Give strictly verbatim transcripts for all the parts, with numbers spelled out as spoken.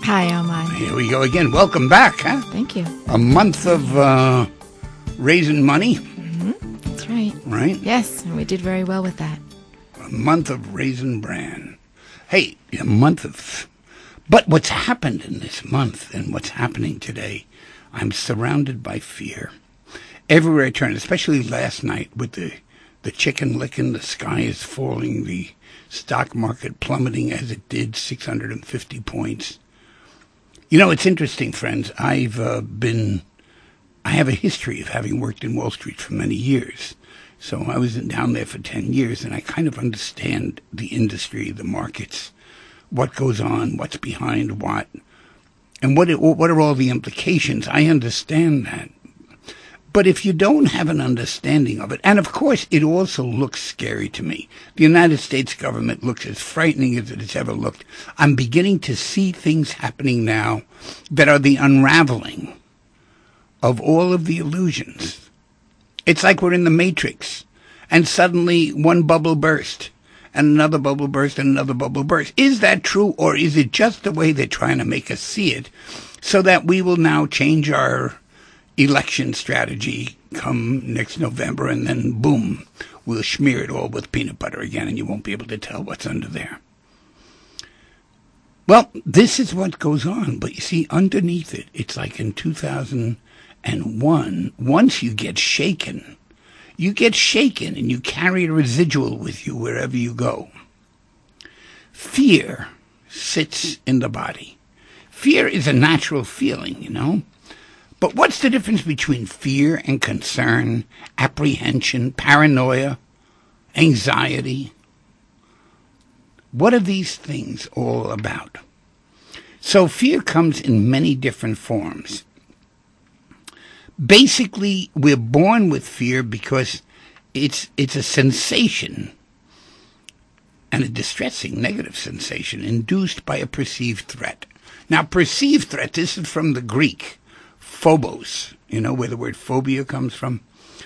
Hi, Armand. Here we go again. Welcome back, huh? Thank you. A month of uh, raising money. Mm-hmm. That's right. Right? Yes, and we did very well with that. A month of raising bran. Hey, a month of... But what's happened in this month and what's happening today, I'm surrounded by fear. Everywhere I turn, especially last night with the, the chicken licking, the sky is falling, the stock market plummeting as it did, six hundred fifty points. You know, it's interesting, friends. I've uh, been, I have a history of having worked in Wall Street for many years. So I was down there for ten years, and I kind of understand the industry, the markets, what goes on, what's behind what, and what it, what are all the implications. I understand that. But if you don't have an understanding of it, and of course it also looks scary to me. The United States government looks as frightening as it has ever looked. I'm beginning to see things happening now that are the unraveling of all of the illusions. It's like we're in the Matrix, and suddenly one bubble burst, and another bubble burst, and another bubble burst. Is that true, or is it just the way they're trying to make us see it, so that we will now change our election strategy come next November, and then boom, we'll smear it all with peanut butter again, and you won't be able to tell what's under there. Well, this is what goes on, but you see, underneath it, it's like in two thousand one, once you get shaken, you get shaken and you carry a residual with you wherever you go. Fear sits in the body. Fear is a natural feeling, you know. But what's the difference between fear and concern, apprehension, paranoia, anxiety? What are these things all about? So fear comes in many different forms. Basically, we're born with fear because it's it's a sensation, and a distressing negative sensation induced by a perceived threat. Now, perceived threat, this is from the Greek, phobos, you know, where the word phobia comes from.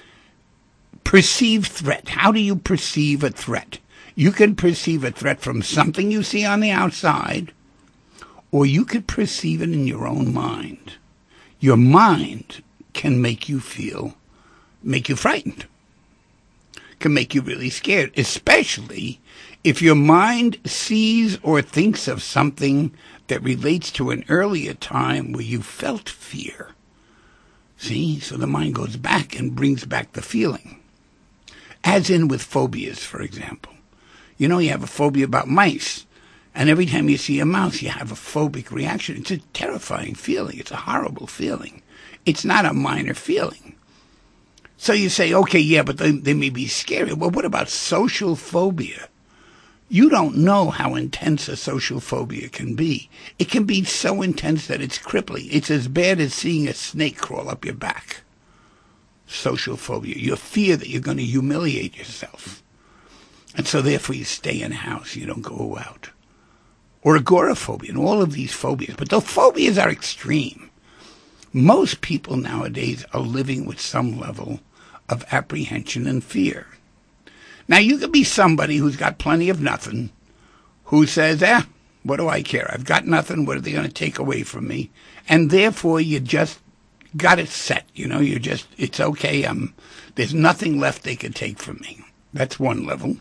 Perceived threat. How do you perceive a threat? You can perceive a threat from something you see on the outside, or you could perceive it in your own mind. Your mind can make you feel, make you frightened, can make you really scared, especially if your mind sees or thinks of something that relates to an earlier time where you felt fear. See? So the mind goes back and brings back the feeling. As in with phobias, for example. You know, you have a phobia about mice, and every time you see a mouse, you have a phobic reaction. It's a terrifying feeling. It's a horrible feeling. It's not a minor feeling. So you say, okay, yeah, but they, they may be scary. Well, what about social phobia? You don't know how intense a social phobia can be. It can be so intense that it's crippling. It's as bad as seeing a snake crawl up your back. Social phobia. Your fear that you're going to humiliate yourself. And so therefore you stay in a house. You don't go out. Or agoraphobia, and all of these phobias. But those phobias are extreme. Most people nowadays are living with some level of apprehension and fear. Now, you could be somebody who's got plenty of nothing, who says, eh, what do I care? I've got nothing. What are they going to take away from me? And therefore, you just got it set. You know, you just, it's okay. I'm, there's nothing left they could take from me. That's one level.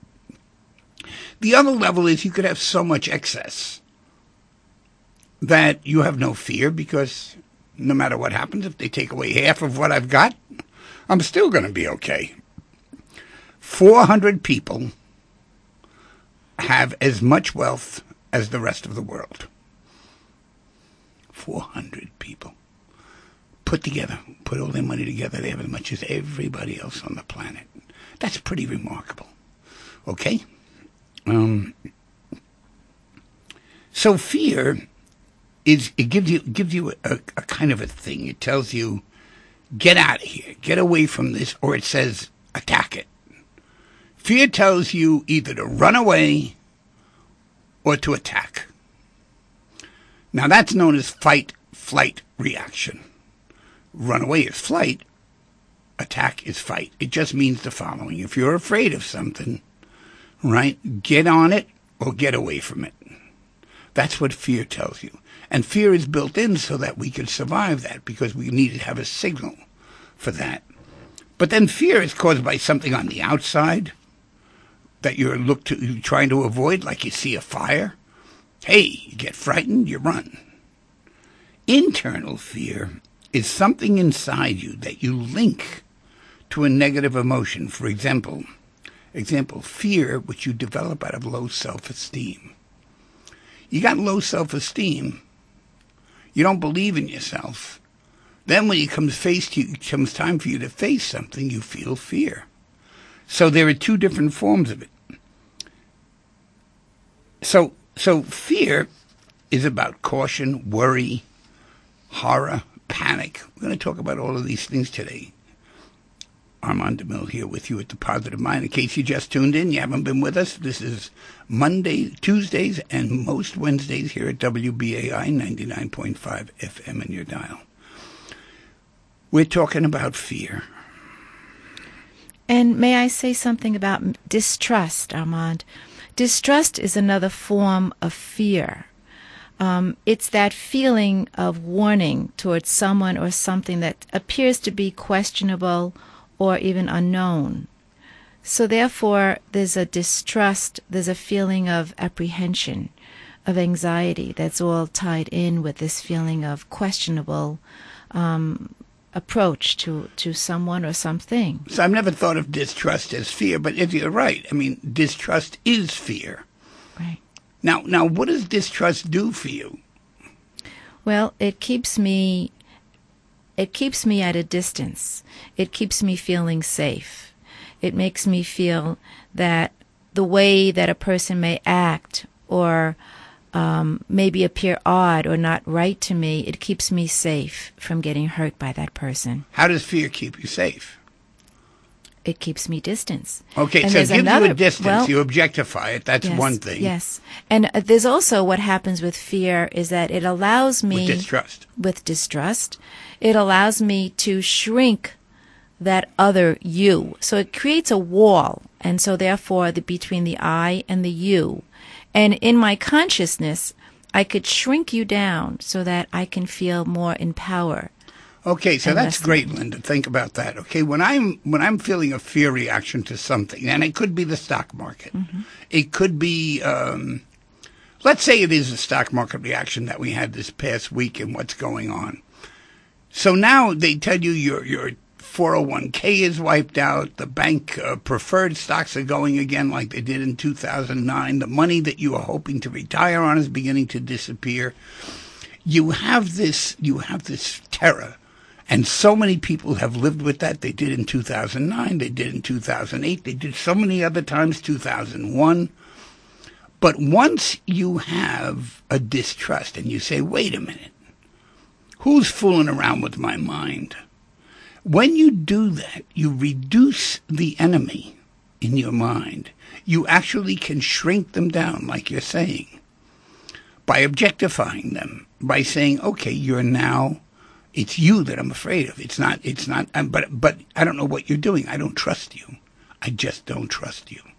The other level is you could have so much excess that you have no fear, because no matter what happens, if they take away half of what I've got, I'm still going to be okay. four hundred people have as much wealth as the rest of the world. four hundred people. Put together, put all their money together, they have as much as everybody else on the planet. That's pretty remarkable. Okay? Um, so fear is, it gives you gives you a, a kind of a thing. It tells you, get out of here, get away from this, or it says, attack it. Fear tells you either to run away or to attack. Now that's known as fight-flight reaction. Run away is flight, attack is fight. It just means the following. If you're afraid of something, right, get on it or get away from it. That's what fear tells you. And fear is built in so that we can survive that, because we need to have a signal for that. But then fear is caused by something on the outside that you're look to, you're trying to avoid, like you see a fire. Hey, you get frightened, you run. Internal fear is something inside you that you link to a negative emotion. For example, example, fear, which you develop out of low self-esteem. You got low self-esteem. You don't believe in yourself. Then when it comes face to you, it comes time for you to face something, you feel fear. So there are two different forms of it. So, so fear is about caution, worry, horror, panic. We're going to talk about all of these things today. Armand DeMille here with you at The Positive Mind. In case you just tuned in, you haven't been with us, this is Monday, Tuesdays, and most Wednesdays here at W B A I ninety-nine point five F M in your dial. We're talking about fear. And may I say something about distrust, Armand? Distrust is another form of fear. Um, it's that feeling of warning towards someone or something that appears to be questionable or even unknown. So therefore, there's a distrust, there's a feeling of apprehension, of anxiety that's all tied in with this feeling of questionable um, approach to, to someone or something. So I've never thought of distrust as fear, but if you're right, I mean, distrust is fear. Right. Now, now, what does distrust do for you? Well, it keeps me, it keeps me at a distance. It keeps me feeling safe. It makes me feel that the way that a person may act or um, maybe appear odd or not right to me, it keeps me safe from getting hurt by that person. How does fear keep you safe? It keeps me distance. Okay, and so it gives another, you a distance. Well, you objectify it. That's yes, one thing. Yes. And uh, there's also what happens with fear is that it allows me... With distrust. With distrust. It allows me to shrink that other you. So it creates a wall. And so therefore, the, between the I and the you. And in my consciousness, I could shrink you down so that I can feel more in power. Okay, so that's great, Linda. Think about that. Okay, when I'm when I'm feeling a fear reaction to something, and it could be the stock market, mm-hmm. it could be, um, let's say it is a stock market reaction that we had this past week and what's going on. So now they tell you your your four oh one k is wiped out, the bank uh, preferred stocks are going again like they did in two thousand nine, the money that you were hoping to retire on is beginning to disappear. You have this, you have this terror. And so many people have lived with that. They did in two thousand nine. They did in two thousand eight. They did so many other times, two thousand one. But once you have a distrust and you say, wait a minute, who's fooling around with my mind? When you do that, you reduce the enemy in your mind. You actually can shrink them down, like you're saying, by objectifying them, by saying, okay, you're now... It's you that I'm afraid of. It's not, it's not, um, but, but I don't know what you're doing. I don't trust you. I just don't trust you.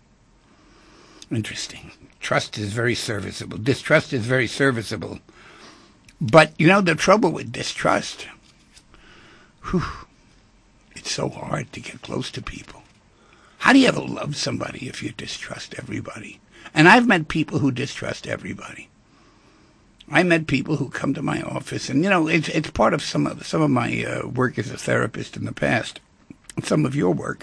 Interesting. Trust is very serviceable. Distrust is very serviceable. But, you know, the trouble with distrust, whew, it's so hard to get close to people. How do you ever love somebody if you distrust everybody? And I've met people who distrust everybody. I met people who come to my office, and, you know, it's it's part of some of, some of my uh, work as a therapist in the past. Some of your work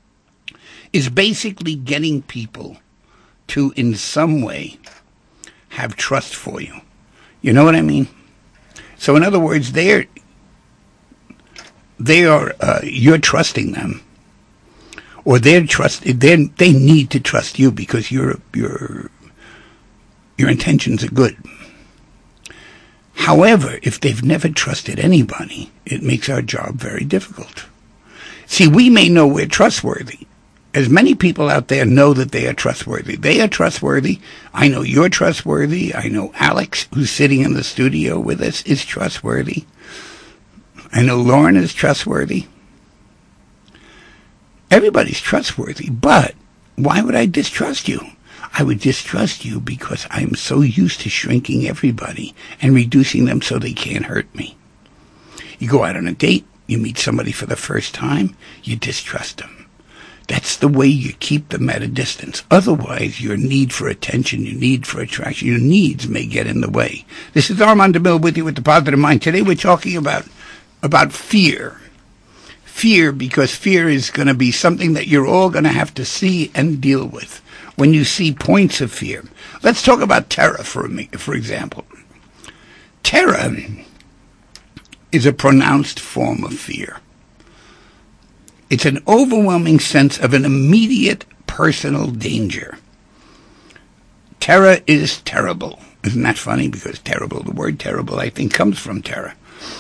is basically getting people to, in some way, have trust for you. You know what I mean? So, in other words, they're, they are, uh, you're trusting them, or they're trust, they they need to trust you because your your your intentions are good. However, if they've never trusted anybody, it makes our job very difficult. See, we may know we're trustworthy. As many people out there know that they are trustworthy. They are trustworthy. I know you're trustworthy. I know Alex, who's sitting in the studio with us, is trustworthy. I know Lauren is trustworthy. Everybody's trustworthy, but why would I distrust you? I would distrust you because I'm so used to shrinking everybody and reducing them so they can't hurt me. You go out on a date, you meet somebody for the first time, you distrust them. That's the way you keep them at a distance. Otherwise, your need for attention, your need for attraction, your needs may get in the way. This is Armand DeMille with you with the Positive Mind. Today we're talking about, about fear. Fear, because fear is going to be something that you're all going to have to see and deal with when you see points of fear. Let's talk about terror for, me, for example. Terror is a pronounced form of fear. It's an overwhelming sense of an immediate personal danger. Terror is terrible. Isn't that funny? Because terrible, the word terrible, I think, comes from terror.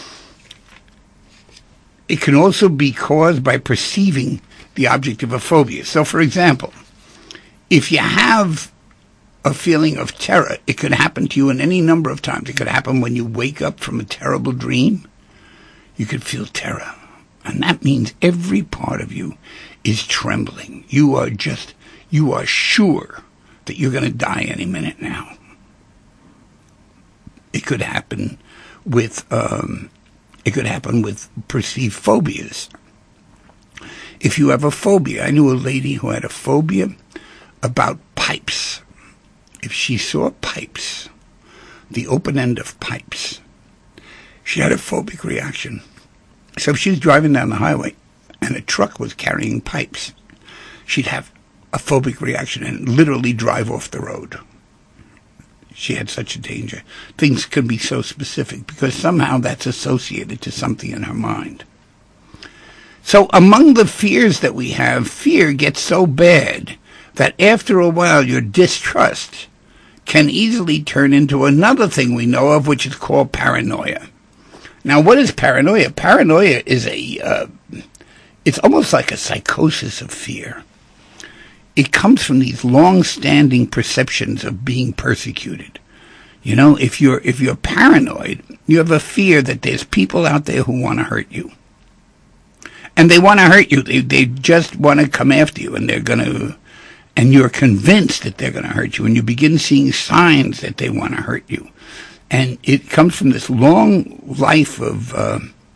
It can also be caused by perceiving the object of a phobia. So, for example, if you have a feeling of terror, it could happen to you in any number of times. It could happen when you wake up from a terrible dream. You could feel terror. And that means every part of you is trembling. You are just, you are sure that you're going to die any minute now. It could happen with, um, it could happen with perceived phobias. If you have a phobia, I knew a lady who had a phobia about pipes. If she saw pipes, the open end of pipes, she had a phobic reaction. So if she was driving down the highway and a truck was carrying pipes, she'd have a phobic reaction and literally drive off the road. She had such a danger. Things can be so specific because somehow that's associated to something in her mind. So among the fears that we have, fear gets so bad that after a while your distrust can easily turn into another thing we know of, which is called paranoia. Now, what is paranoia? Paranoia is a, uh, it's almost like a psychosis of fear. It comes from these long-standing perceptions of being persecuted. You know, if you're, if you're paranoid, you have a fear that there's people out there who want to hurt you. And they want to hurt you. They, they just want to come after you, and they're going to, and you're convinced that they're going to hurt you, and you begin seeing signs that they want to hurt you. And it comes from this long life of uh,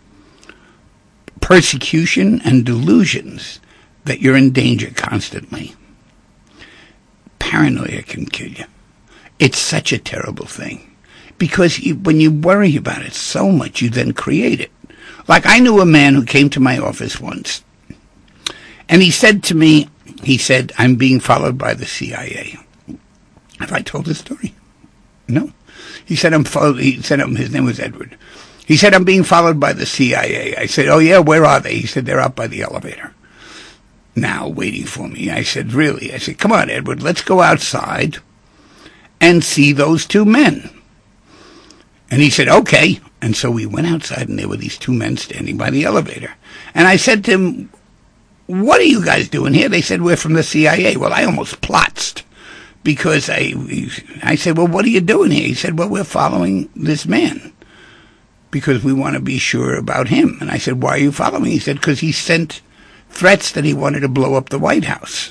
persecution and delusions that you're in danger constantly. Paranoia can kill you. It's such a terrible thing. Because you, when you worry about it so much, you then create it. Like I knew a man who came to my office once. And he said to me, he said, I'm being followed by the C I A. Have I told this story? No. He said, I'm followed, he said, um, his name was Edward. He said, I'm being followed by the C I A. I said, oh yeah, where are they? He said, they're up by the elevator. Now, waiting for me. I said, really? I said, come on, Edward, let's go outside and see those two men. And he said, okay. And so we went outside and there were these two men standing by the elevator. And I said to him, what are you guys doing here? They said, we're from the C I A. Well, I almost plotzed. Because I, I said, well, what are you doing here? He said, well, we're following this man because we want to be sure about him. And I said, why are you following? He said, because he sent threats that he wanted to blow up the White House.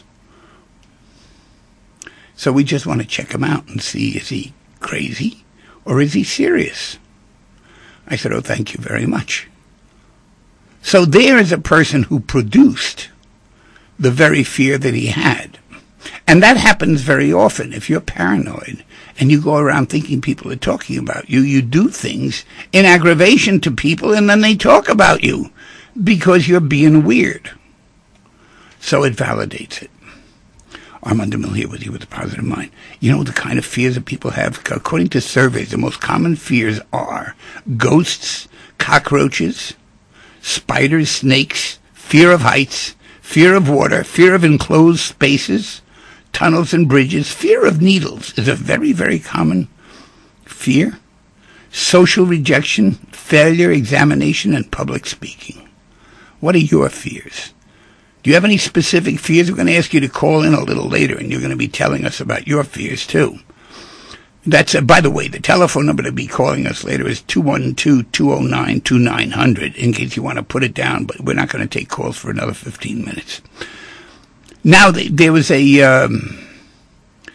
So we just want to check him out and see, is he crazy or is he serious? I said, oh, thank you very much. So there is a person who produced the very fear that he had. And that happens very often. If you're paranoid and you go around thinking people are talking about you, you do things in aggravation to people and then they talk about you because you're being weird. So it validates it. Armand DeMille here with you with the Positive Mind. You know the kind of fears that people have? According to surveys, the most common fears are ghosts, cockroaches, spiders, snakes, fear of heights, fear of water, fear of enclosed spaces, tunnels and bridges. Fear of needles is a very, very common fear. Social rejection, failure, examination, and public speaking. What are your fears? Do you have any specific fears? We're going to ask you to call in a little later, and you're going to be telling us about your fears, too. That's, uh, by the way, the telephone number to be calling us later is two one two, two oh nine, two nine hundred, in case you want to put it down, but we're not going to take calls for another fifteen minutes. Now, there was a, um,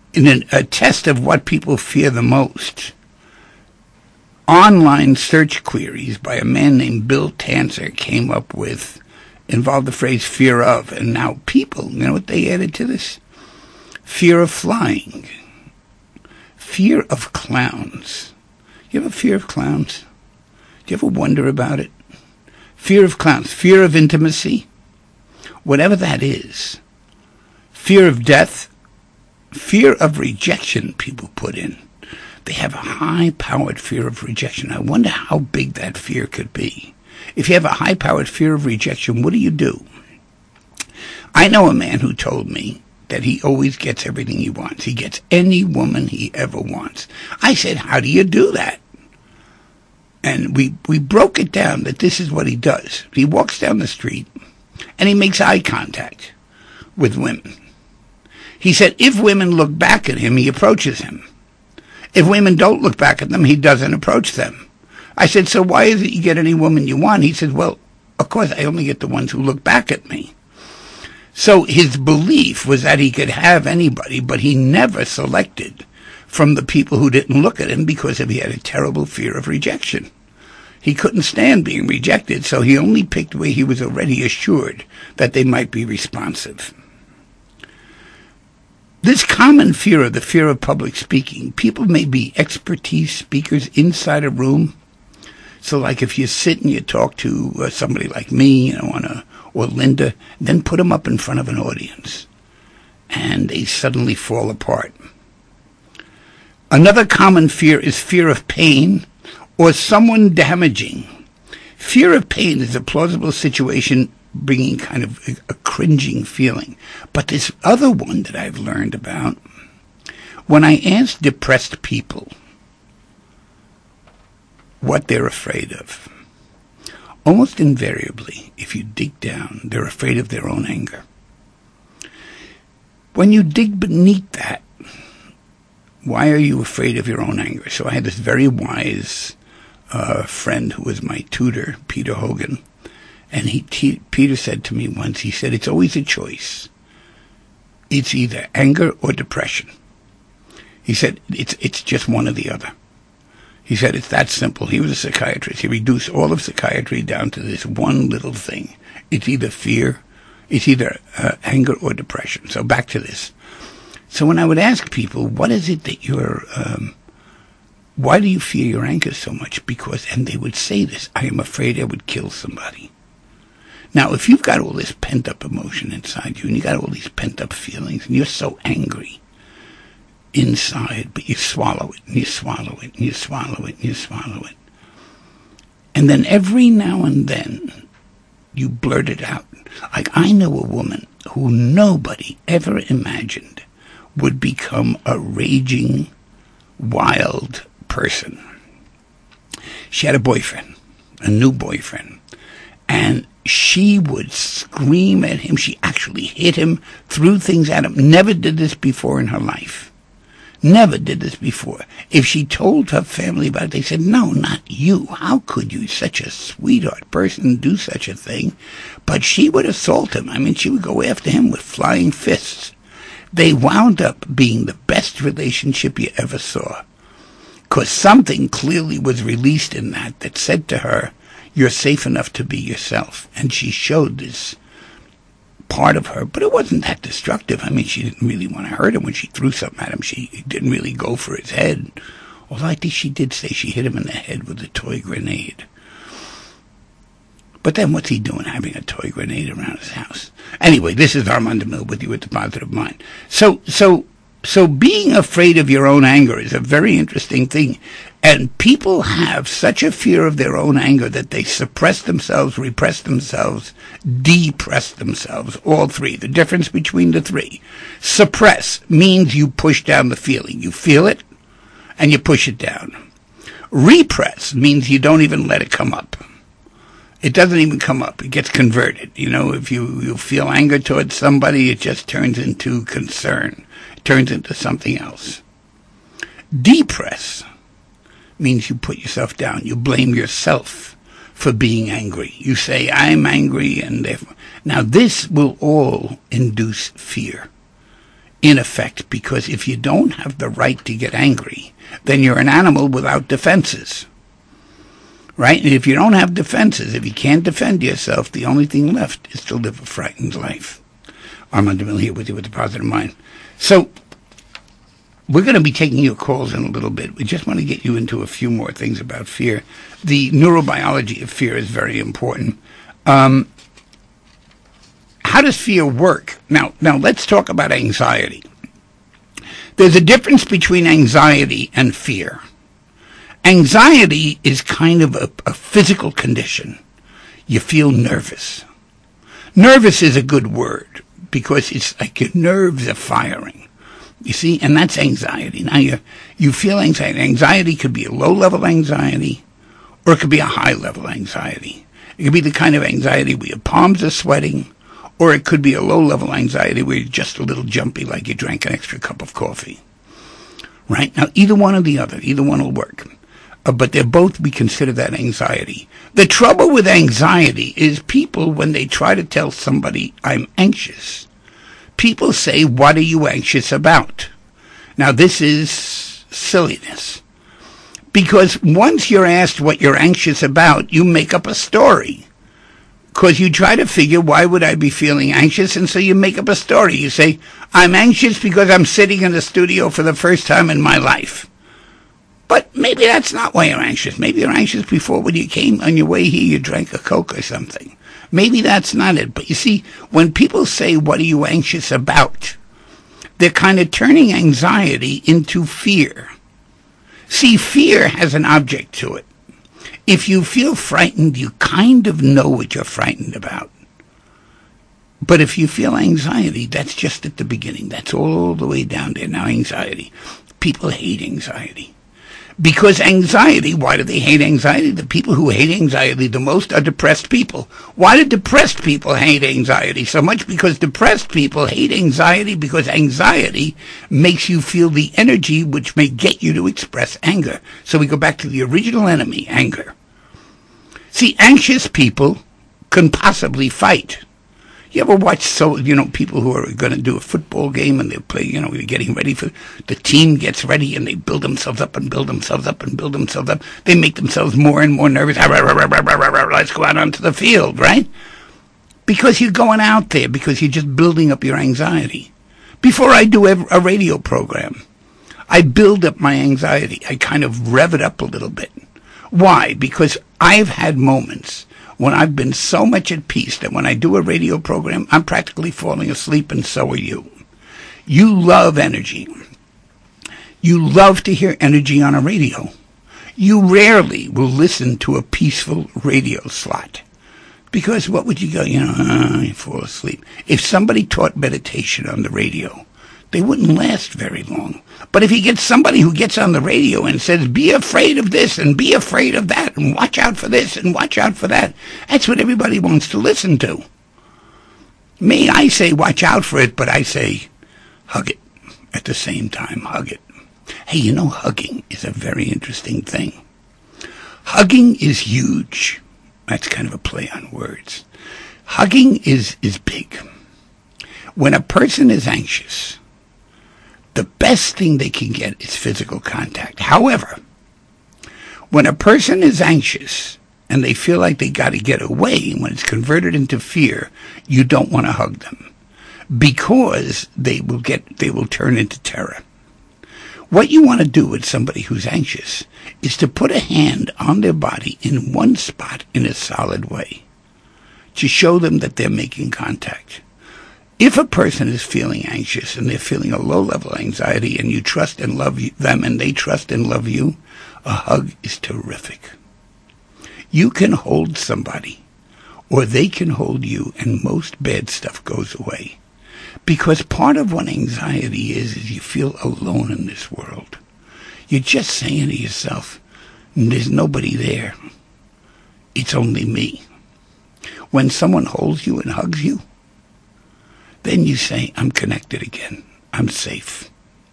in an, a test of what people fear the most, online search queries by a man named Bill Tanzer came up with, involved the phrase fear of, and now people, you know what they added to this? Fear of flying. Fear of clowns. You have a fear of clowns? Do you ever wonder about it? Fear of clowns. Fear of intimacy. Whatever that is. Fear of death. Fear of rejection people put in. They have a high-powered fear of rejection. I wonder how big that fear could be. If you have a high-powered fear of rejection, what do you do? I know a man who told me that he always gets everything he wants. He gets any woman he ever wants. I said, how do you do that? And we, we broke it down that this is what he does. He walks down the street, and he makes eye contact with women. He said if women look back at him, he approaches him. If women don't look back at them, he doesn't approach them. I said, so why is it you get any woman you want? He said, well, of course, I only get the ones who look back at me. So his belief was that he could have anybody, but he never selected from the people who didn't look at him because he had a terrible fear of rejection. He couldn't stand being rejected, so he only picked where he was already assured that they might be responsive. This common fear of the fear of public speaking, people may be expertise speakers inside a room. So like if you sit and you talk to uh, somebody like me, you know, on a, or Linda, then put them up in front of an audience, and they suddenly fall apart. Another common fear is fear of pain or someone damaging. Fear of pain is a plausible situation bringing kind of a, a cringing feeling. But this other one that I've learned about, when I ask depressed people what they're afraid of, almost invariably, if you dig down, they're afraid of their own anger. When you dig beneath that, why are you afraid of your own anger? So I had this very wise uh, friend who was my tutor, Peter Hogan, and he te- Peter said to me once, he said, it's always a choice. It's either anger or depression. He said, it's it's just one or the other. He said, it's that simple. He was a psychiatrist. He reduced all of psychiatry down to this one little thing. It's either fear, it's either uh, anger or depression. So back to this. So when I would ask people, what is it that you're, um, why do you fear your anger so much? Because, and they would say this, I am afraid I would kill somebody. Now, if you've got all this pent-up emotion inside you, and you got all these pent-up feelings, and you're so angry inside, but you swallow it, and you swallow it, and you swallow it, and you swallow it. And then every now and then, you blurt it out. Like, I know a woman who nobody ever imagined would become a raging, wild person. She had a boyfriend, a new boyfriend, and she would scream at him. She actually hit him, threw things at him. Never did this before in her life. Never did this before. If she told her family about it, they said, no, not you. How could you, such a sweetheart person, do such a thing? But she would assault him. I mean, she would go after him with flying fists. They wound up being the best relationship you ever saw. Because something clearly was released in that that said to her, you're safe enough to be yourself. And she showed this part of her, but it wasn't that destructive. I mean, she didn't really want to hurt him. When she threw something at him, she didn't really go for his head. Although I think she did say she hit him in the head with a toy grenade. But then what's he doing having a toy grenade around his house? Anyway, this is Armand DeMille with you at The Positive Mind. So, so, so being afraid of your own anger is a very interesting thing. And people have such a fear of their own anger that they suppress themselves, repress themselves, depress themselves, all three. The difference between the three. Suppress means you push down the feeling. You feel it, and you push it down. Repress means you don't even let it come up. It doesn't even come up. It gets converted. You know, if you, you feel anger towards somebody, it just turns into concern. It turns into something else. Depress means you put yourself down. You blame yourself for being angry. You say, I'm angry, and therefore... Now, this will all induce fear. in effect, because if you don't have the right to get angry, then you're an animal without defenses. Right? And if you don't have defenses, if you can't defend yourself, the only thing left is to live a frightened life. Armand DeMille here with you with the Positive Mind. So, we're going to be taking your calls in a little bit. We just want to get you into a few more things about fear. The neurobiology of fear is very important. Um, how does fear work? Now, now let's talk about anxiety. There's a difference between anxiety and fear. Anxiety is kind of a, a physical condition. You feel nervous. Nervous is a good word because it's like your nerves are firing. You see, and that's anxiety. Now you you feel anxiety. Anxiety could be a low-level anxiety, or it could be a high-level anxiety. It could be the kind of anxiety where your palms are sweating, or it could be a low-level anxiety where you're just a little jumpy, like you drank an extra cup of coffee. Right? Now, either one or the other, either one will work. Uh, but they're both, we consider that anxiety. The trouble with anxiety is people, when they try to tell somebody, I'm anxious, people say, what are you anxious about? Now, this is silliness. Because once you're asked what you're anxious about, you make up a story. Because you try to figure, why would I be feeling anxious? And so you make up a story. You say, I'm anxious because I'm sitting in the studio for the first time in my life. But maybe that's not why you're anxious. Maybe you're anxious before, when you came on your way here, you drank a Coke or something. Maybe that's not it. But you see, when people say, what are you anxious about? They're kind of turning anxiety into fear. See, fear has an object to it. If you feel frightened, you kind of know what you're frightened about. But if you feel anxiety, that's just at the beginning. That's all the way down there. Now, anxiety. People hate anxiety. Because anxiety, why do they hate anxiety? The people who hate anxiety the most are depressed people. Why do depressed people hate anxiety so much? Because depressed people hate anxiety because anxiety makes you feel the energy which may get you to express anger. So we go back to the original enemy, anger. See, anxious people can possibly fight. You ever watch, so you know, people who are going to do a football game and they play, you know, they're getting ready for, the team gets ready and they build themselves up and build themselves up and build themselves up. They make themselves more and more nervous. Let's go out onto the field, right? Because you're going out there, because you're just building up your anxiety. Before I do a radio program, I build up my anxiety. I kind of rev it up a little bit. Why? Because I've had moments when I've been so much at peace that when I do a radio program, I'm practically falling asleep, and so are you. You love energy. You love to hear energy on a radio. You rarely will listen to a peaceful radio slot. Because what would you go, you know, uh, you fall asleep. If somebody taught meditation on the radio, they wouldn't last very long. But if you get somebody who gets on the radio and says, be afraid of this and be afraid of that and watch out for this and watch out for that, that's what everybody wants to listen to. Me, I say watch out for it, but I say hug it at the same time. Hug it. Hey, you know, hugging is a very interesting thing. Hugging is huge. That's kind of a play on words. Hugging is, is big. When a person is anxious, the best thing they can get is physical contact. However, when a person is anxious and they feel like they got to get away, when it's converted into fear, you don't want to hug them because they will get they will turn into terror. What you want to do with somebody who's anxious is to put a hand on their body in one spot in a solid way to show them that they're making contact. If a person is feeling anxious and they're feeling a low-level anxiety and you trust and love them and they trust and love you, a hug is terrific. You can hold somebody or they can hold you and most bad stuff goes away. Because part of what anxiety is, is you feel alone in this world. You're just saying to yourself, there's nobody there. It's only me. When someone holds you and hugs you, then you say, I'm connected again. I'm safe.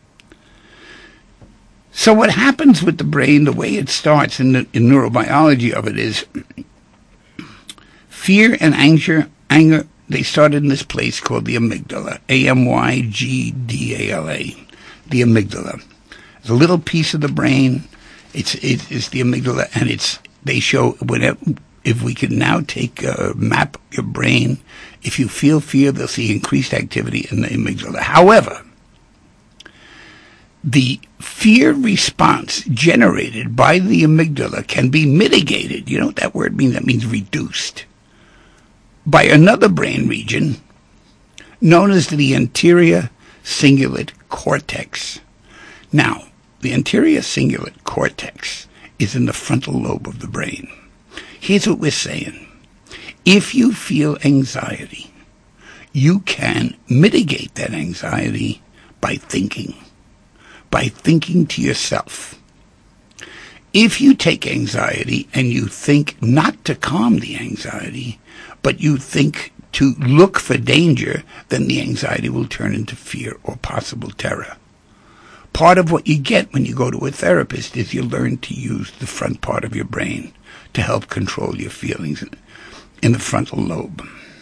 So what happens with the brain, the way it starts in the in neurobiology of it is fear and anger, anger they started in this place called the amygdala, A M Y G D A L A, the amygdala. It's a little piece of the brain. It's it, it's the amygdala, and it's they show whenever if we can now take a map your brain, if you feel fear, they'll see increased activity in the amygdala. However, the fear response generated by the amygdala can be mitigated. You know what that word means? That means reduced. By another brain region known as the anterior cingulate cortex. Now, the anterior cingulate cortex is in the frontal lobe of the brain. Here's what we're saying. If you feel anxiety, you can mitigate that anxiety by thinking. By thinking to yourself. If you take anxiety and you think not to calm the anxiety, but you think to look for danger, then the anxiety will turn into fear or possible terror. Part of what you get when you go to a therapist is you learn to use the front part of your brain to help control your feelings in the frontal lobe.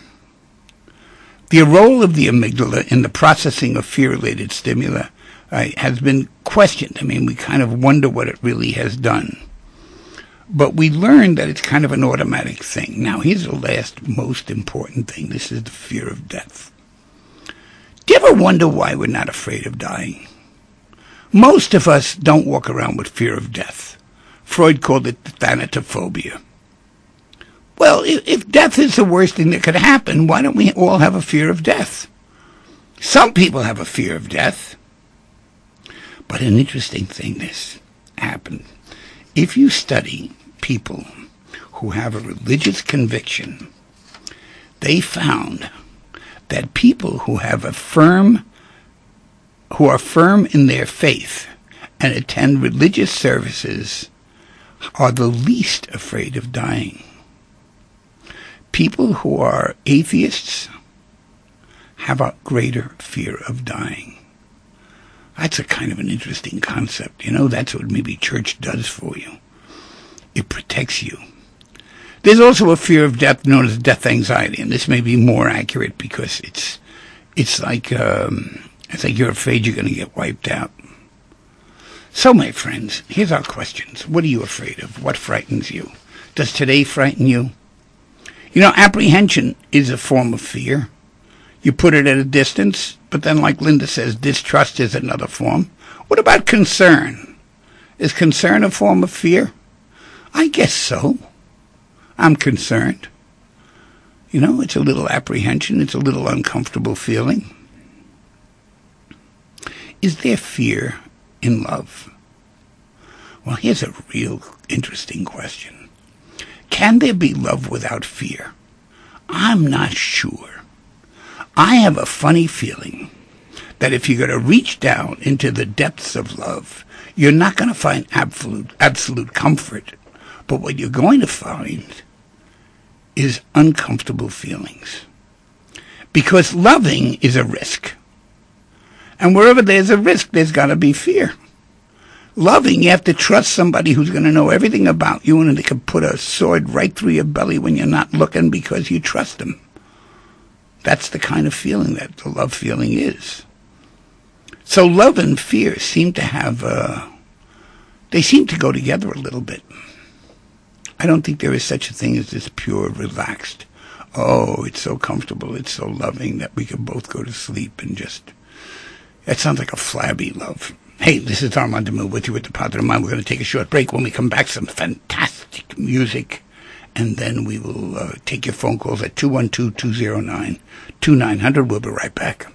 The role of the amygdala in the processing of fear-related stimuli uh, has been questioned. I mean, we kind of wonder what it really has done. But we learned that it's kind of an automatic thing. Now, here's the last most important thing. This is the fear of death. Do you ever wonder why we're not afraid of dying? Most of us don't walk around with fear of death. Freud called it thanatophobia. Well, if, if death is the worst thing that could happen, why don't we all have a fear of death? Some people have a fear of death. But an interesting thing this happened. If you study people who have a religious conviction, they found that people who have a firm, who are firm in their faith and attend religious services are the least afraid of dying. People who are atheists have a greater fear of dying. That's a kind of an interesting concept. You know, that's what maybe church does for you. It protects you. There's also a fear of death known as death anxiety, and this may be more accurate because it's it's like um, it's like you're afraid you're going to get wiped out. So, my friends, here's our questions. What are you afraid of? What frightens you? Does today frighten you? You know, apprehension is a form of fear. You put it at a distance, but then, like Linda says, distrust is another form. What about concern? Is concern a form of fear? I guess so. I'm concerned. You know, it's a little apprehension. It's a little uncomfortable feeling. Is there fear in love? Well, here's a real interesting question. Can there be love without fear? I'm not sure. I have a funny feeling that if you're going to reach down into the depths of love, you're not going to find absolute, absolute comfort. But what you're going to find is uncomfortable feelings. Because loving is a risk. And wherever there's a risk, there's got to be fear. Loving, you have to trust somebody who's going to know everything about you, and they can put a sword right through your belly when you're not looking because you trust them. That's the kind of feeling that the love feeling is. So love and fear seem to have, uh, they seem to go together a little bit. I don't think there is such a thing as this pure, relaxed, oh, it's so comfortable, it's so loving that we can both go to sleep and just, that sounds like a flabby love. Hey, this is Armand Demille with you with the Positive Mind. We're going to take a short break. When we come back, some fantastic music. And then we will uh, take your phone calls at two one two, two zero nine, two nine zero zero. We'll be right back.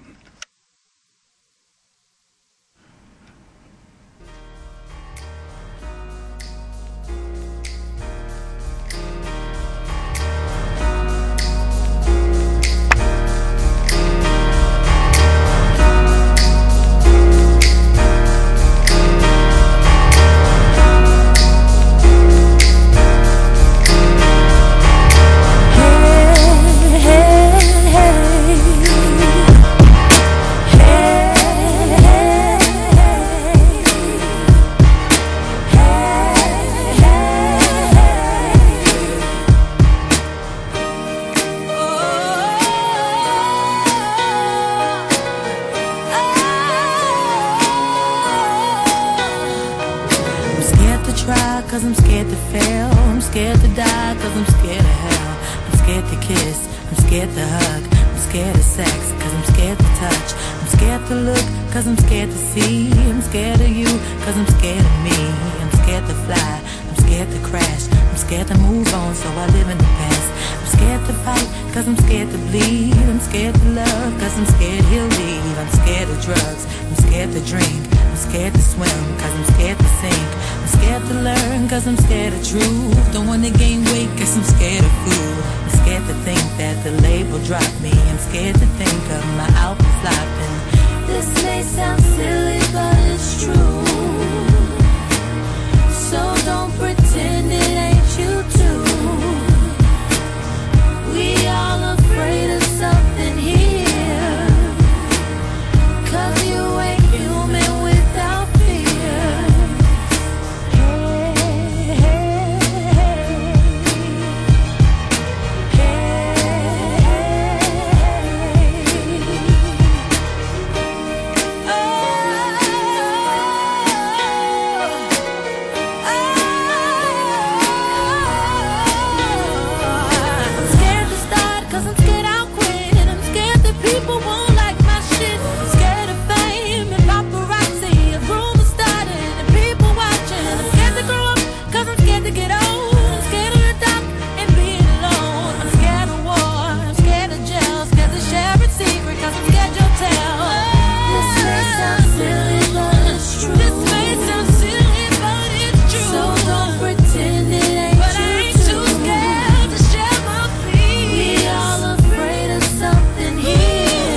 die cause I'm scared of hell. I'm scared to kiss, I'm scared to hug, I'm scared of sex cause I'm scared to touch. I'm scared to look cause I'm scared to see. I'm scared of you cause I'm scared of me. I'm scared to fly, I'm scared to crash. I'm scared to move on so I live in the past. I'm scared to fight cause I'm scared to bleed. I'm scared to love cause I'm scared he'll leave. I'm scared of drugs, I'm scared to drink. I'm scared to swim cause I'm scared to sink. I'm scared to learn cause I'm scared of truth. Don't wanna gain weight cause I'm scared of food. I'm scared to think that the label dropped me. I'm scared to think of my album flopping. This may sound silly but it's true. So don't pretend it ain't you too. We all afraid of something here, cause you ain't human without fear. Hey, hey, people won't like my shit. I'm scared of fame and paparazzi, of rumors starting and people watching. I'm scared to grow up cause I'm scared to get old. I'm scared of the dark and being alone. I'm scared of war, I'm scared of jail, scared to share a secret cause I'm scared you'll tell. This may sound silly but it's true. This may sound silly but it's true. So don't pretend it ain't but you I ain't too scared to share my fears. We all afraid of something here.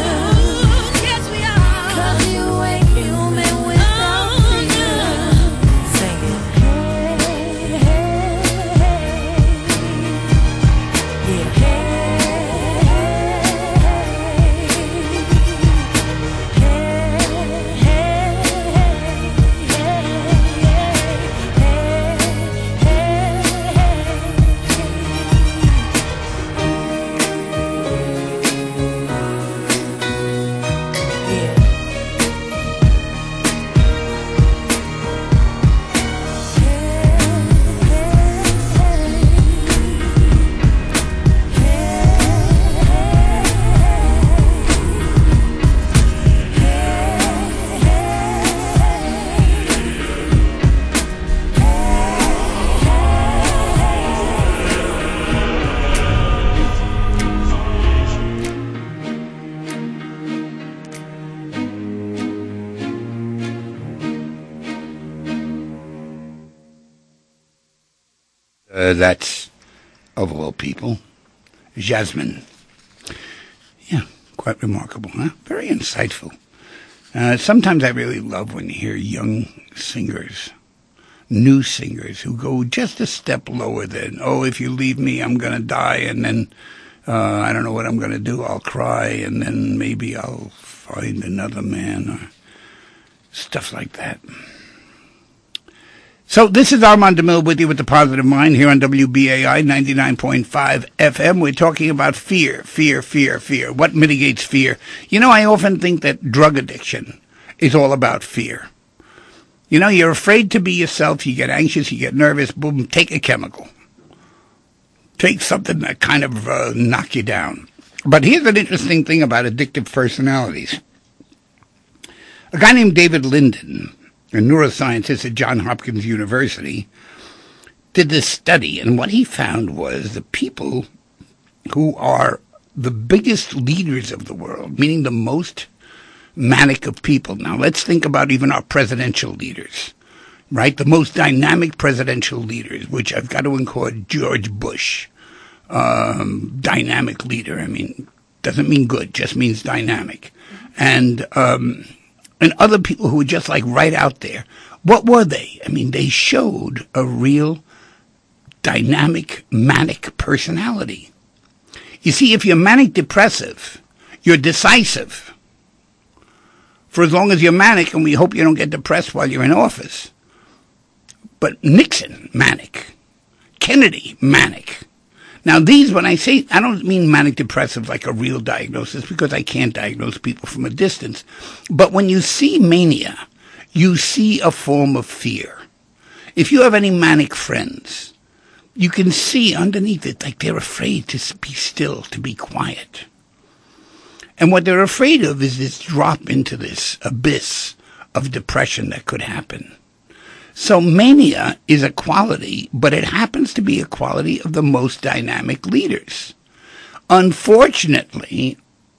Uh, that's, of all people, Jasmine. Yeah, quite remarkable, huh? Very insightful. Uh, sometimes I really love when you hear young singers, new singers, who go just a step lower than, oh, if you leave me, I'm going to die, and then uh, I don't know what I'm going to do. I'll cry, and then maybe I'll find another man, or stuff like that. So this is Armand DeMille with you with the Positive Mind here on W B A I ninety-nine point five F M. We're talking about fear, fear, fear, fear. What mitigates fear? You know, I often think that drug addiction is all about fear. You know, you're afraid to be yourself. You get anxious. You get nervous. Boom, take a chemical. Take something that kind of uh, knock you down. But here's an interesting thing about addictive personalities. A guy named David Linden, a neuroscientist at Johns Hopkins University, did this study, and what he found was the people who are the biggest leaders of the world, meaning the most manic of people. Now, let's think about even our presidential leaders, right? The most dynamic presidential leaders, which I've got to include George Bush, um, dynamic leader. I mean, doesn't mean good, just means dynamic. And, um, and other people who were just like right out there. What were they? I mean, they showed a real dynamic, manic personality. You see, if you're manic depressive, you're decisive. For as long as you're manic, and we hope you don't get depressed while you're in office. But Nixon, manic. Kennedy, manic. Now these, when I say, I don't mean manic depressive like a real diagnosis, because I can't diagnose people from a distance. But when you see mania, you see a form of fear. If you have any manic friends, you can see underneath it, like they're afraid to be still, to be quiet. And what they're afraid of is this drop into this abyss of depression that could happen. So mania is a quality, but it happens to be a quality of the most dynamic leaders. Unfortunately,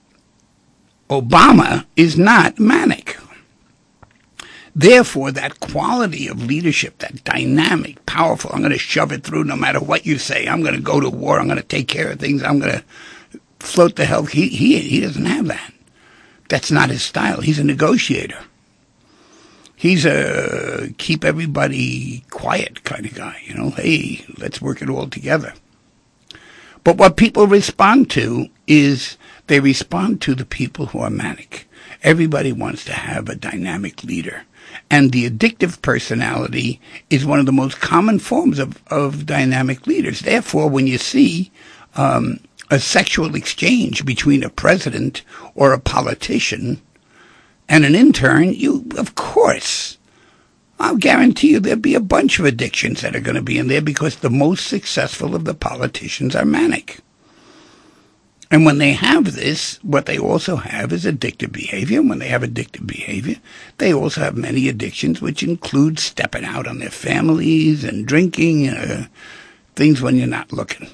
Obama is not manic. Therefore, that quality of leadership, that dynamic, powerful, I'm going to shove it through no matter what you say, I'm going to go to war, I'm going to take care of things, I'm going to float the hell, he, he, he doesn't have that. That's not his style. He's a negotiator. He's a keep everybody quiet kind of guy, you know, hey, let's work it all together. But what people respond to is they respond to the people who are manic. Everybody wants to have a dynamic leader. And the addictive personality is one of the most common forms of, of dynamic leaders. Therefore, when you see um, a sexual exchange between a president or a politician and an intern, you, of course, I'll guarantee you there'll be a bunch of addictions that are going to be in there because the most successful of the politicians are manic. And when they have this, what they also have is addictive behavior. And when they have addictive behavior, they also have many addictions, which include stepping out on their families and drinking, uh, things when you're not looking.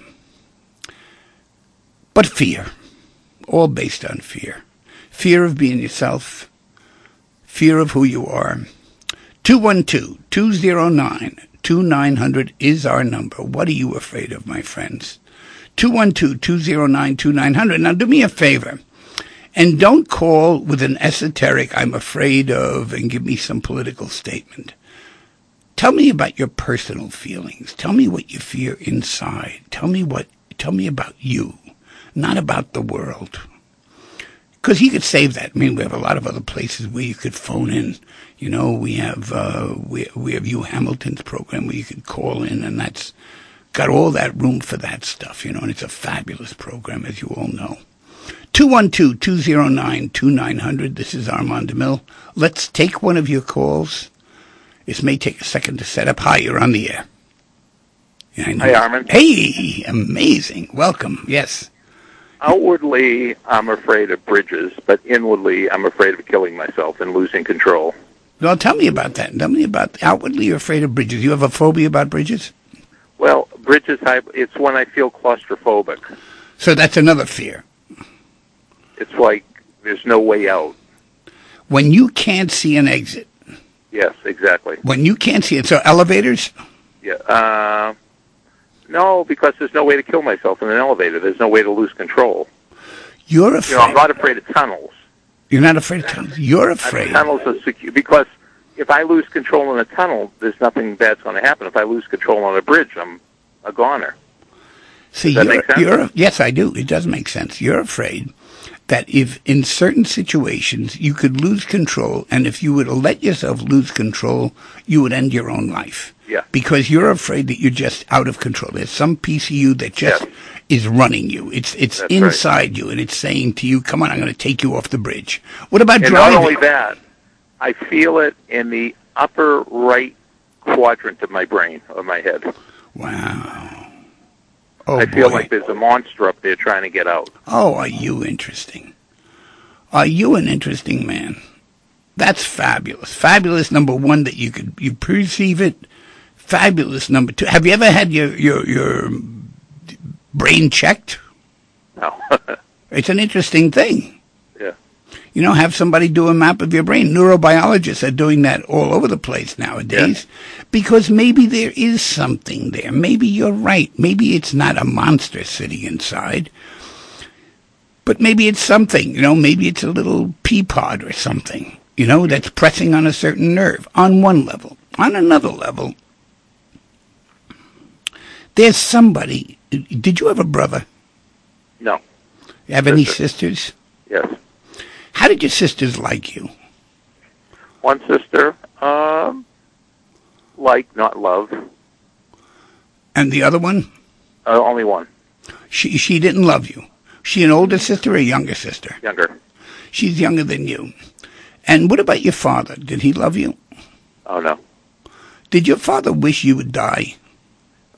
But fear, all based on fear. Fear of being yourself, fear of who you are. two one two, two zero nine, two nine zero zero is our number. What are you afraid of, my friends? two one two, two zero nine, two nine zero zero. Now, do me a favor, and don't call with an esoteric, I'm afraid of, and give me some political statement. Tell me about your personal feelings. Tell me what you fear inside. Tell me what, tell me about you, not about the world. Because he could save that. I mean, we have a lot of other places where you could phone in. You know, we have, uh, we, we have Hugh Hamilton's program where you could call in, and that's got all that room for that stuff, you know, and it's a fabulous program, as you all know. two one two, two zero nine, two nine zero zero. This is Armand DeMille. Let's take one of your calls. This may take a second to set up. Hi, you're on the air. Yeah, Hi, Armand. Hey, amazing. Welcome. Yes. Outwardly, I'm afraid of bridges, but inwardly, I'm afraid of killing myself and losing control. Well, tell me about that. Tell me about, outwardly, you're afraid of bridges. You have a phobia about bridges? Well, bridges, it's when I feel claustrophobic. So that's another fear. It's like there's no way out. When you can't see an exit. Yes, exactly. When you can't see it. So elevators? Yeah. Uh, no, because there's no way to kill myself in an elevator. There's no way to lose control. You're afraid. You know, I'm not afraid of tunnels. You're not afraid of tunnels. You're afraid. I mean, tunnels are secure because if I lose control in a tunnel, there's nothing bad's going to happen. If I lose control on a bridge, I'm a goner. See, Does that you're, make sense? You're, yes, I do. It does make sense. You're afraid that if in certain situations you could lose control, and if you were to let yourself lose control, you would end your own life. Yeah. Because you're afraid that you're just out of control. There's some piece of you that just yes. is running you. It's it's That's inside right. you, and it's saying to you, come on, I'm going to take you off the bridge. What about and driving? not only that, I feel it in the upper right quadrant of my brain, of my head. Wow. Oh, I feel boy. like there's a monster up there trying to get out. Oh, are you interesting? Are you an interesting man? That's fabulous. Fabulous, number one, that you could you perceive it. Fabulous, number two. Have you ever had your, your, your brain checked? No. It's an interesting thing. Yeah. You know, have somebody do a map of your brain. Neurobiologists are doing that all over the place nowadays yeah. because maybe there is something there. Maybe you're right. Maybe it's not a monster sitting inside, but maybe it's something. You know, maybe it's a little pea pod or something, you know, that's pressing on a certain nerve on one level. On another level, there's somebody. Did you have a brother? No. You have any sisters? Yes. How did your sisters like you? One sister, um, like, not love. And the other one? Uh, only one. She she didn't love you. She an older sister or a younger sister? Younger. She's younger than you. And what about your father? Did he love you? Oh, no. Did your father wish you would die?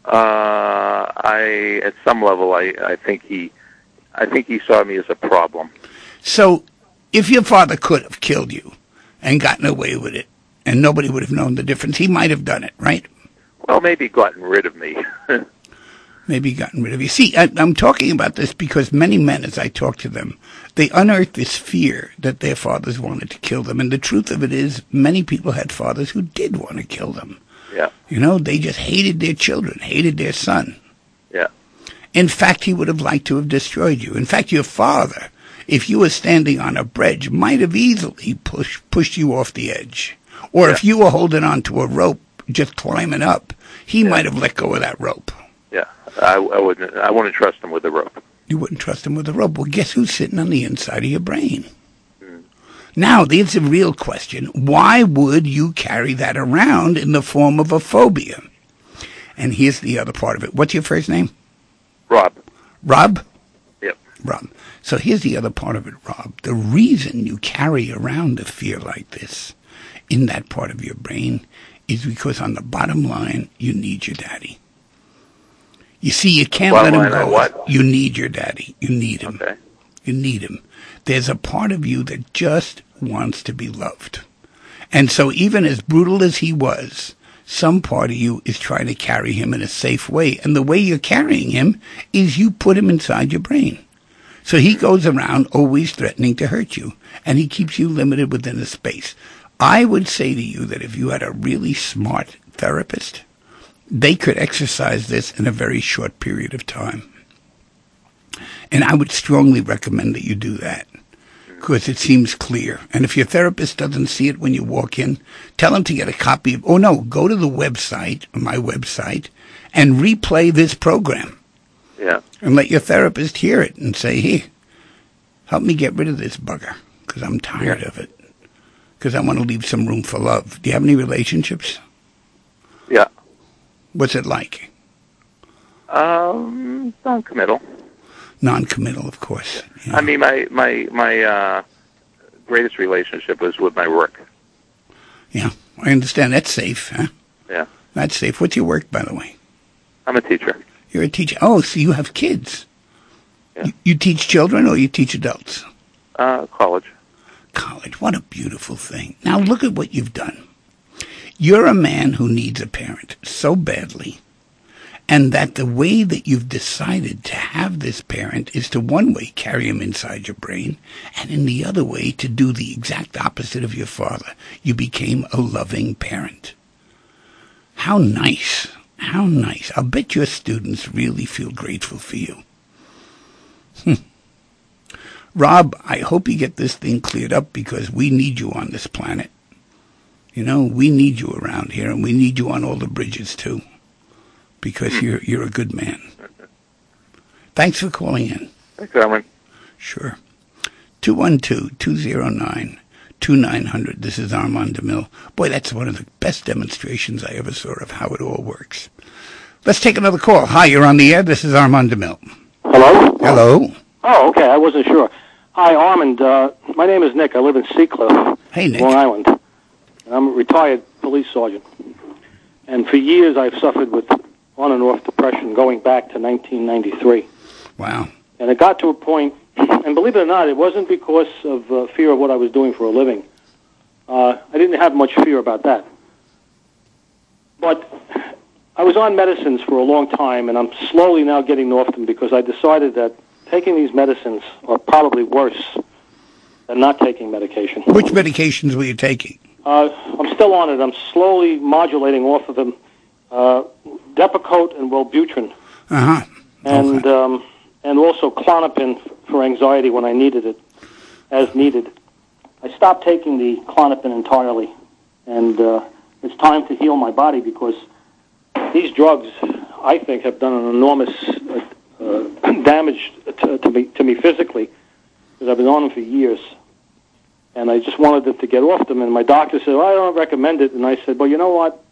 Uh, I, at some level, I, I think he, I think he saw me as a problem. So, if your father could have killed you and gotten away with it, and nobody would have known the difference, he might have done it, right? Well, maybe gotten rid of me. Maybe gotten rid of you. See, I, I'm talking about this because many men, as I talk to them, they unearth this fear that their fathers wanted to kill them. And the truth of it is, many people had fathers who did want to kill them. Yeah. You know, they just hated their children, hated their son. Yeah. In fact, he would have liked to have destroyed you. In fact, your father, if you were standing on a bridge, might have easily push, pushed you off the edge. Or Yeah. if you were holding on to a rope, just climbing up, he Yeah. might have let go of that rope. Yeah. I, I wouldn't. I wouldn't trust him with the rope. You wouldn't trust him with a rope. Well, guess who's sitting on the inside of your brain? Mm. Now, there's a real question. Why would you carry that around in the form of a phobia? And here's the other part of it. What's your first name? Rob. Rob? Yep. Rob. So here's the other part of it, Rob. The reason you carry around a fear like this in that part of your brain is because on the bottom line, you need your daddy. You see, you can't Bottom let him line, go. what? You need your daddy. You need him. Okay. You need him. There's a part of you that just wants to be loved. And so even as brutal as he was, some part of you is trying to carry him in a safe way. And the way you're carrying him is you put him inside your brain. So he goes around always threatening to hurt you, and he keeps you limited within a space. I would say to you that if you had a really smart therapist, they could exercise this in a very short period of time. And I would strongly recommend that you do that, because it seems clear. And if your therapist doesn't see it when you walk in, tell him to get a copy of, oh no, go to the website, my website, and replay this program. Yeah. And let your therapist hear it and say, hey, help me get rid of this bugger, because I'm tired Yeah. of it. Because I want to leave some room for love. Do you have any relationships? Yeah. What's it like? Um, non-committal. Non-committal, of course. Yeah. I mean, my my my uh, greatest relationship was with my work. Yeah, I understand. That's safe, huh? Yeah. That's safe. What's your work, by the way? I'm a teacher. You're a teacher. Oh, so you have kids. Yeah. You, you teach children or you teach adults? Uh, college. College. What a beautiful thing. Now look at what you've done. You're a man who needs a parent so badly, and that the way that you've decided to have this parent is to one way carry him inside your brain, and in the other way to do the exact opposite of your father. You became a loving parent. How nice. How nice. I'll bet your students really feel grateful for you. Hmm. Rob, I hope you get this thing cleared up, because we need you on this planet. You know, we need you around here, and we need you on all the bridges, too, because you're you're a good man. Thanks for calling in. Thanks, Armin. Sure. two one two, two zero nine, two nine zero zero. This is Armand DeMille. Boy, that's one of the best demonstrations I ever saw of how it all works. Let's take another call. Hi, you're on the air. This is Armand DeMille. Hello? Hello. Oh, okay. I wasn't sure. Hi, Armand. Uh, my name is Nick. I live in Seacliff, Hey, Nick. Long Island. And I'm a retired police sergeant. And for years I've suffered with on and off depression going back to nineteen ninety-three. Wow. And it got to a point, and believe it or not, it wasn't because of uh, fear of what I was doing for a living. Uh, I didn't have much fear about that. But I was on medicines for a long time, and I'm slowly now getting off them because I decided that taking these medicines are probably worse than not taking medication. Which medications were you taking? Uh, I'm still on it. I'm slowly modulating off of them. Uh, Depakote and Wellbutrin. Uh-huh. And Okay. um, and also Klonopin for anxiety when I needed it, as needed. I stopped taking the Klonopin entirely, and uh, it's time to heal my body because these drugs, I think, have done an enormous uh, uh, damage to, to me to me physically, because I've been on them for years, and I just wanted them to get off them. And my doctor said, well, I don't recommend it, and I said, well, you know what?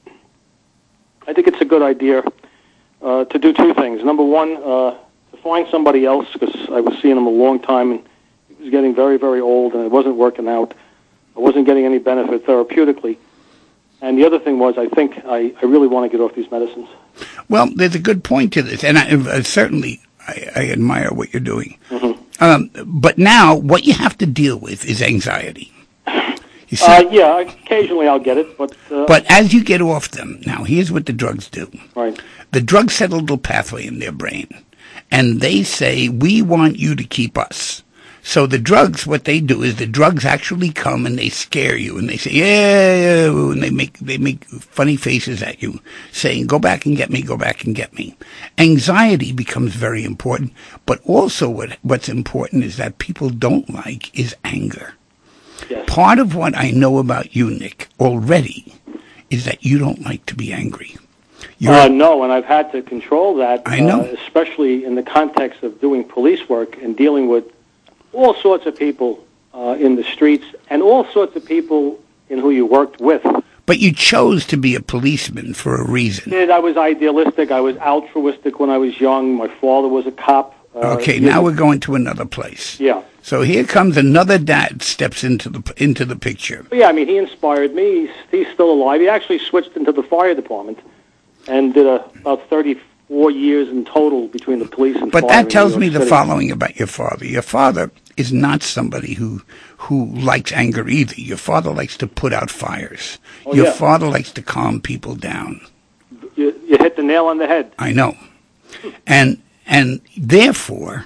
I think it's a good idea uh, to do two things. Number one, uh, to find somebody else, because I was seeing him a long time, and he was getting very, very old, and it wasn't working out. I wasn't getting any benefit therapeutically. And the other thing was, I think I, I really want to get off these medicines. Well, there's a good point to this, and I, uh, certainly I, I admire what you're doing. Mm-hmm. Um, but now, what you have to deal with is anxiety. You see? Uh, yeah, occasionally I'll get it, but... Uh, but as you get off them, now, here's what the drugs do. Right. The drugs set a little pathway in their brain, and they say, we want you to keep us. So the drugs, what they do is the drugs actually come and they scare you, and they say, yeah, and they make they make funny faces at you, saying, go back and get me, go back and get me. Anxiety becomes very important, but also what what's important is that people don't like is anger. Yes. Part of what I know about you, Nick, already, is that you don't like to be angry. You're, uh, no, and I've had to control that, I know. Uh, especially in the context of doing police work and dealing with all sorts of people uh, in the streets and all sorts of people in who you worked with. But you chose to be a policeman for a reason. I was idealistic. I was altruistic when I was young. My father was a cop. Uh, Okay, now we're going to another place. Yeah. So here comes another dad steps into the into the picture. But yeah, I mean, he inspired me. He's, he's still alive. He actually switched into the fire department and did a, about thirty-four years in total between the police and But fire that in tells New me York the City. following about your father. Your father is not somebody who who likes anger either. Your father likes to put out fires. Oh, Your yeah. father likes to calm people down. You, you hit the nail on the head. I know. And and therefore,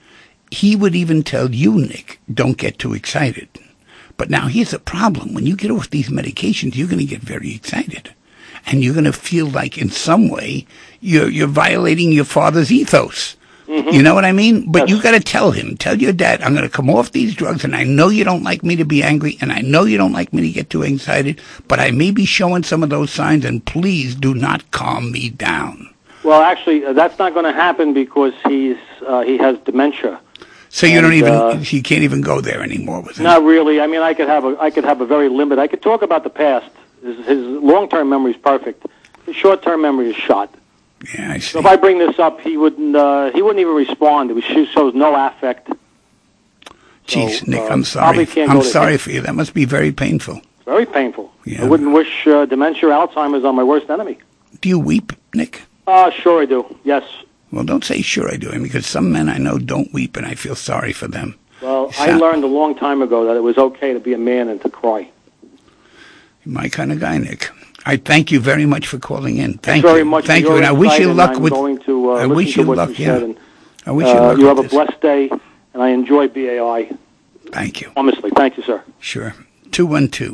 he would even tell you, Nick, don't get too excited. But now here's the problem. When you get off these medications, you're going to get very excited. And you're going to feel like in some way you're, you're violating your father's ethos. Mm-hmm. You know what I mean? But Yes. you got to tell him, tell your dad, I'm going to come off these drugs, and I know you don't like me to be angry, and I know you don't like me to get too excited, but I may be showing some of those signs, and please do not calm me down. Well, actually, uh, that's not going to happen because he's uh, he has dementia. So you don't And, even, uh, you can't even go there anymore with him. Not really. I mean, I could have a I could have a very limited. I could talk about the past. His, his long-term memory is perfect. His short-term memory is shot. Yeah, I see. So if I bring this up, he wouldn't uh, he wouldn't even respond. It was, she shows no affect. Jeez, So, Nick, uh, I'm sorry. probably can't I'm go to sorry him. for you. That must be very painful. Very painful. Yeah. I wouldn't wish uh, dementia or Alzheimer's on my worst enemy. Do you weep, Nick? Uh, sure I do. Yes. Well, don't say sure I do, because some men I know don't weep, and I feel sorry for them. Well, I Sound- learned a long time ago that it was okay to be a man and to cry. You're my kind of guy, Nick. I thank you very much for calling in. Thank Thanks you. very much. Thank for you, your and I wish you insight, luck and I'm with. going to, uh, I listen wish to you what luck. you Yeah. said, and, I wish you uh, luck. you with have a this. blessed day, and I enjoy B A I. Thank you. Honestly, thank you, sir. Sure. Two one two,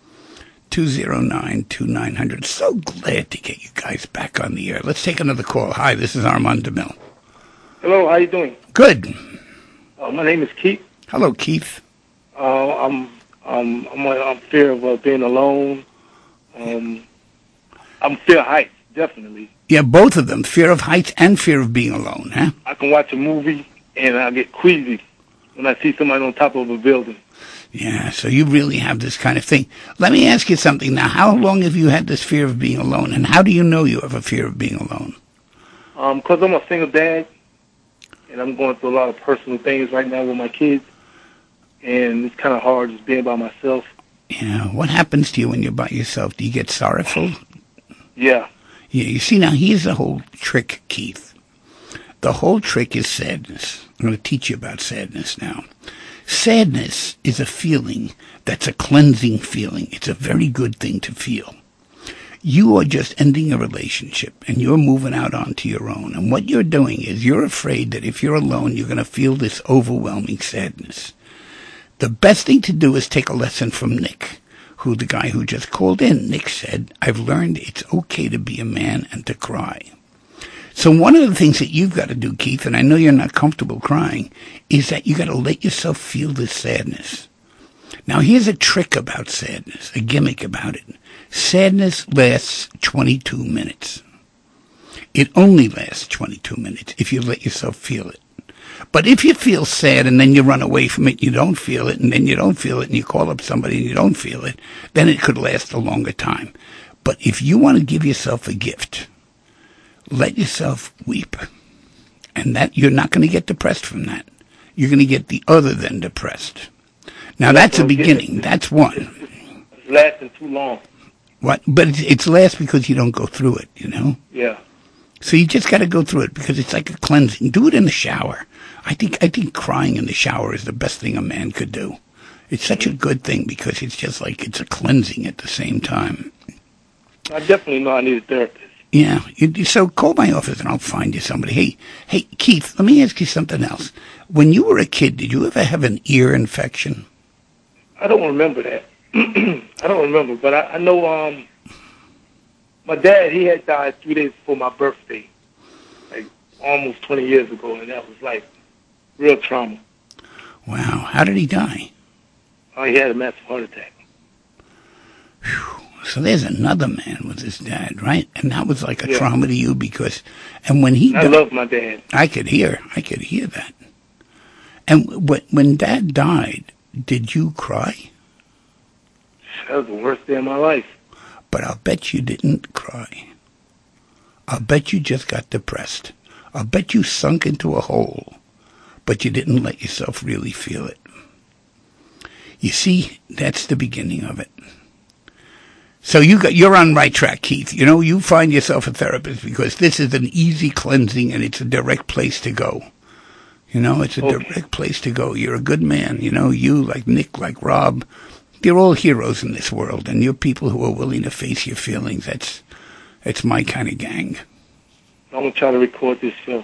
two zero nine, two nine zero zero. So glad to get you guys back on the air. Let's take another call. Hi, this is Armand DeMille. Hello, how you doing? Good. Uh, my name is Keith. Hello, Keith. Uh, I'm um, I'm I'm fear of uh, being alone. Um, I'm fear of heights, definitely. Yeah, both of them. Fear of heights and fear of being alone, huh? I can watch a movie and I get queasy when I see somebody on top of a building. Yeah, so you really have this kind of thing. Let me ask you something now. How long have you had this fear of being alone, and how do you know you have a fear of being alone? Um, 'cause I'm a single dad, and I'm going through a lot of personal things right now with my kids, and it's kind of hard just being by myself. Yeah, what happens to you when you're by yourself? Do you get sorrowful? Yeah. Yeah, you see, now here's the whole trick, Keith. The whole trick is sadness. I'm going to teach you about sadness now. Sadness is a feeling that's a cleansing feeling. It's a very good thing to feel. You are just ending a relationship, and you're moving out onto your own. And what you're doing is you're afraid that if you're alone, you're going to feel this overwhelming sadness. The best thing to do is take a lesson from Nick, who the guy who just called in. Nick said, I've learned it's okay to be a man and to cry. So one of the things that you've got to do, Keith, and I know you're not comfortable crying, is that you got to let yourself feel this sadness. Now, here's a trick about sadness, a gimmick about it. Sadness lasts twenty-two minutes. It only lasts twenty-two minutes if you let yourself feel it. But if you feel sad and then you run away from it, you don't feel it, and then you don't feel it, and you call up somebody and you don't feel it, then it could last a longer time. But if you want to give yourself a gift, let yourself weep. And that you're not going to get depressed from that. You're going to get the other than depressed. Now, that's a beginning. That's one. It's lasting too long. What? But it's, it's last because you don't go through it, you know? Yeah. So you just got to go through it because it's like a cleansing. Do it in the shower. I think I think crying in the shower is the best thing a man could do. It's such a good thing because it's just like it's a cleansing at the same time. I definitely know I need a therapist. Yeah. You, so call my office and I'll find you somebody. Hey, hey, Keith, let me ask you something else. When you were a kid, did you ever have an ear infection? I don't remember that. I don't remember, but I, I know um, my dad, he had died three days before my birthday, like almost twenty years ago, and that was like real trauma. Wow. How did he die? Oh, he had a massive heart attack. Whew. So there's another man with his dad, right? And that was like a Yeah. trauma to you because, and when he I died, love my dad. I could hear, I could hear that. And when, when Dad died, did you cry? That was the worst day of my life. But I'll bet you didn't cry. I'll bet you just got depressed. I'll bet you sunk into a hole, but you didn't let yourself really feel it. You see, that's the beginning of it. So you got, you're on right track, Keith. You know, you find yourself a therapist because this is an easy cleansing and it's a direct place to go. You know, it's a Okay. direct place to go. You're a good man. You know, you, like Nick, like Rob, you're all heroes in this world, and you're people who are willing to face your feelings. That's, that's my kind of gang. I'm going to try to record this show.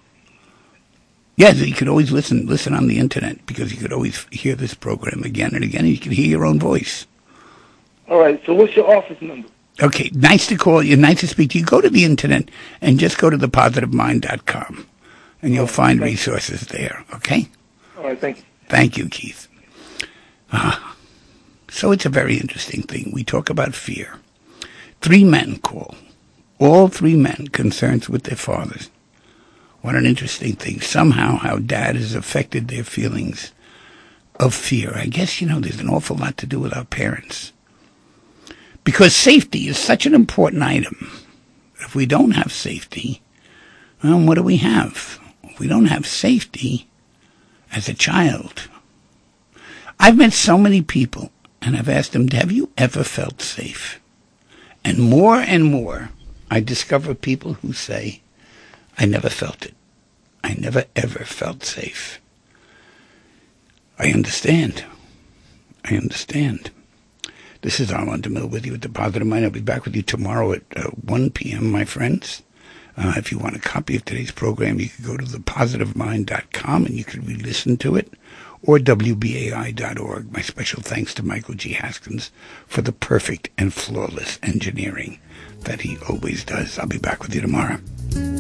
Yeah, so you could always listen, listen on the internet because you could always hear this program again and again, and you can hear your own voice. All right, so what's your office number? Okay, nice to call you, nice to speak to you. Go to the internet and just go to the positive mind dot com, and you'll Oh, find thank you. resources there, okay? All right, thank you. Thank you, Keith. Ah, so it's a very interesting thing. We talk about fear. Three men call. All three men concerned with their fathers. What an interesting thing. Somehow how dad has affected their feelings of fear. I guess, you know, there's an awful lot to do with our parents. Because safety is such an important item. If we don't have safety, well, what do we have? If we don't have safety as a child. I've met so many people, and I've asked them, have you ever felt safe? And more and more, I discover people who say, I never felt it. I never, ever felt safe. I understand. I understand. This is Armand DeMille with you at The Positive Mind. I'll be back with you tomorrow at uh, one p.m., my friends. Uh, if you want a copy of today's program, you can go to the positive mind dot com and you can re-listen to it, or W B A I dot org. My special thanks to Michael G. Haskins for the perfect and flawless engineering that he always does. I'll be back with you tomorrow.